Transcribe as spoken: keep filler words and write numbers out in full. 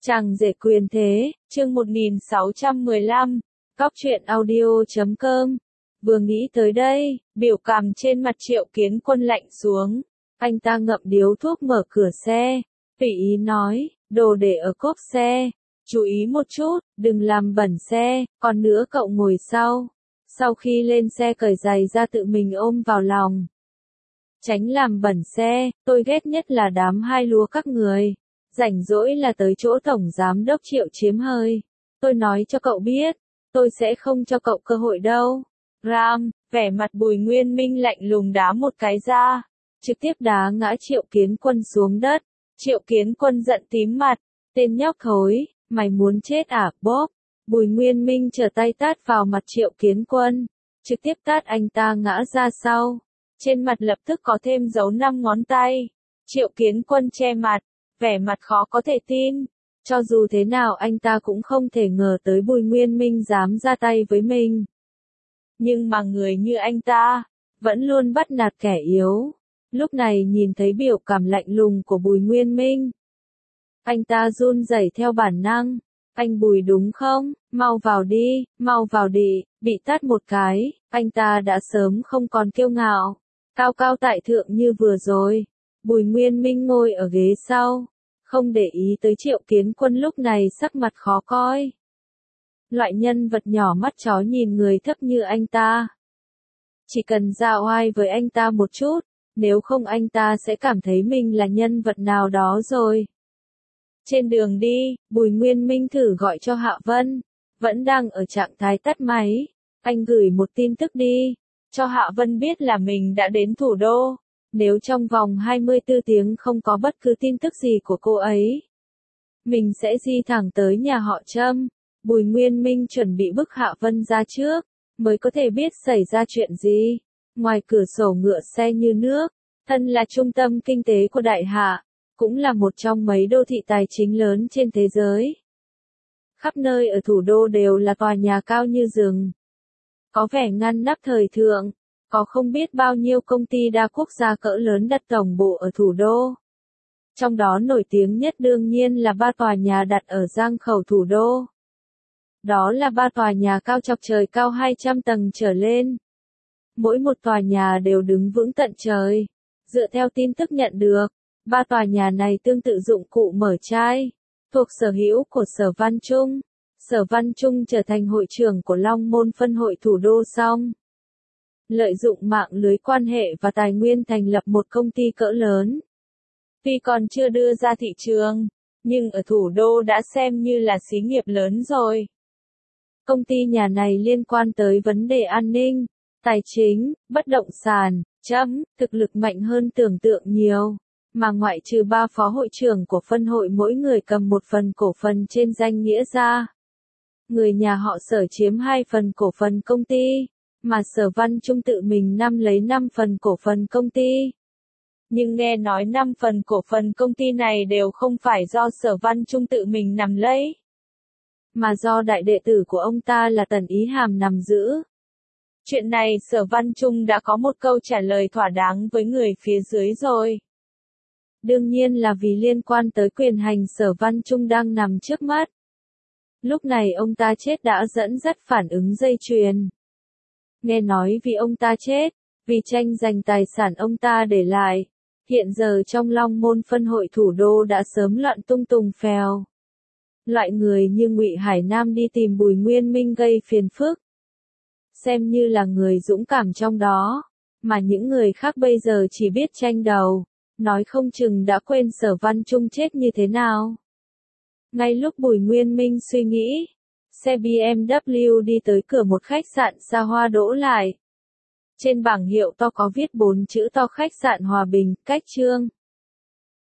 Chàng rể quyền thế, chương một nghìn sáu trăm mười lăm, cóc truyện audio chấm com. Vừa nghĩ tới đây, biểu cảm trên mặt Triệu Kiến Quân lạnh xuống. Anh ta ngậm điếu thuốc mở cửa xe, tùy ý nói, đồ để ở cốp xe. Chú ý một chút, đừng làm bẩn xe, còn nữa cậu ngồi sau. Sau khi lên xe cởi giày ra tự mình ôm vào lòng. Tránh làm bẩn xe, tôi ghét nhất là đám hai lúa các người. Rảnh rỗi là tới chỗ tổng giám đốc Triệu chiếm hơi. Tôi nói cho cậu biết, tôi sẽ không cho cậu cơ hội đâu. Ram, vẻ mặt Bùi Nguyên Minh lạnh lùng đá một cái ra, trực tiếp đá ngã Triệu Kiến Quân xuống đất. Triệu Kiến Quân giận tím mặt, tên nhóc thối, mày muốn chết à, bóp. Bùi Nguyên Minh trở tay tát vào mặt Triệu Kiến Quân, trực tiếp tát anh ta ngã ra sau. Trên mặt lập tức có thêm dấu năm ngón tay. Triệu Kiến Quân che mặt, vẻ mặt khó có thể tin. Cho dù thế nào anh ta cũng không thể ngờ tới Bùi Nguyên Minh dám ra tay với mình. Nhưng mà người như anh ta, vẫn luôn bắt nạt kẻ yếu. Lúc này nhìn thấy biểu cảm lạnh lùng của Bùi Nguyên Minh. Anh ta run rẩy theo bản năng. Anh Bùi đúng không? Mau vào đi, mau vào đi, bị tát một cái, anh ta đã sớm không còn kiêu ngạo, cao cao tại thượng như vừa rồi. Bùi Nguyên Minh ngồi ở ghế sau, không để ý tới Triệu Kiến Quân lúc này sắc mặt khó coi. Loại nhân vật nhỏ mắt chó nhìn người thấp như anh ta. Chỉ cần ra oai với anh ta một chút, nếu không anh ta sẽ cảm thấy mình là nhân vật nào đó rồi. Trên đường đi, Bùi Nguyên Minh thử gọi cho Hạ Vân, vẫn đang ở trạng thái tắt máy. Anh gửi một tin tức đi, cho Hạ Vân biết là mình đã đến thủ đô. Nếu trong vòng hai mươi tư tiếng không có bất cứ tin tức gì của cô ấy, mình sẽ di thẳng tới nhà họ Trâm. Bùi Nguyên Minh chuẩn bị bức Hạ Vân ra trước, mới có thể biết xảy ra chuyện gì. Ngoài cửa sổ ngựa xe như nước, thân là trung tâm kinh tế của Đại Hạ, cũng là một trong mấy đô thị tài chính lớn trên thế giới. Khắp nơi ở thủ đô đều là tòa nhà cao như rừng. Có vẻ ngăn nắp thời thượng, có không biết bao nhiêu công ty đa quốc gia cỡ lớn đặt tổng bộ ở thủ đô. Trong đó nổi tiếng nhất đương nhiên là ba tòa nhà đặt ở giang khẩu thủ đô. Đó là ba tòa nhà cao chọc trời cao hai trăm tầng trở lên. Mỗi một tòa nhà đều đứng vững tận trời. Dựa theo tin tức nhận được, ba tòa nhà này tương tự dụng cụ mở chai, thuộc sở hữu của Sở Văn Trung. Sở Văn Trung trở thành hội trưởng của Long Môn phân hội thủ đô xong. Lợi dụng mạng lưới quan hệ và tài nguyên thành lập một công ty cỡ lớn. Tuy còn chưa đưa ra thị trường, nhưng ở thủ đô đã xem như là xí nghiệp lớn rồi. Công ty nhà này liên quan tới vấn đề an ninh, tài chính, bất động sản, chấm, thực lực mạnh hơn tưởng tượng nhiều. Mà ngoại trừ ba phó hội trưởng của phân hội mỗi người cầm một phần cổ phần trên danh nghĩa ra. Người nhà họ Sở chiếm hai phần cổ phần công ty, mà Sở Văn Trung tự mình nắm lấy năm phần cổ phần công ty. Nhưng nghe nói năm phần cổ phần công ty này đều không phải do Sở Văn Trung tự mình nắm lấy, mà do đại đệ tử của ông ta là Tần Ý Hàm nắm giữ. Chuyện này Sở Văn Trung đã có một câu trả lời thỏa đáng với người phía dưới rồi. Đương nhiên là vì liên quan tới quyền hành Sở Văn Trung đang nằm trước mắt. Lúc này ông ta chết đã dẫn dắt phản ứng dây chuyền. Nghe nói vì ông ta chết, vì tranh giành tài sản ông ta để lại, hiện giờ trong Long Môn phân hội thủ đô đã sớm loạn tung tùng phèo. Loại người như Ngụy Hải Nam đi tìm Bùi Nguyên Minh gây phiền phức, xem như là người dũng cảm trong đó, mà những người khác bây giờ chỉ biết tranh đầu, nói không chừng đã quên Sở Văn Trung chết như thế nào. Ngay lúc Bùi Nguyên Minh suy nghĩ, xe bê em vê đi tới cửa một khách sạn xa hoa đỗ lại. Trên bảng hiệu to có viết bốn chữ to khách sạn Hòa Bình, cách trương.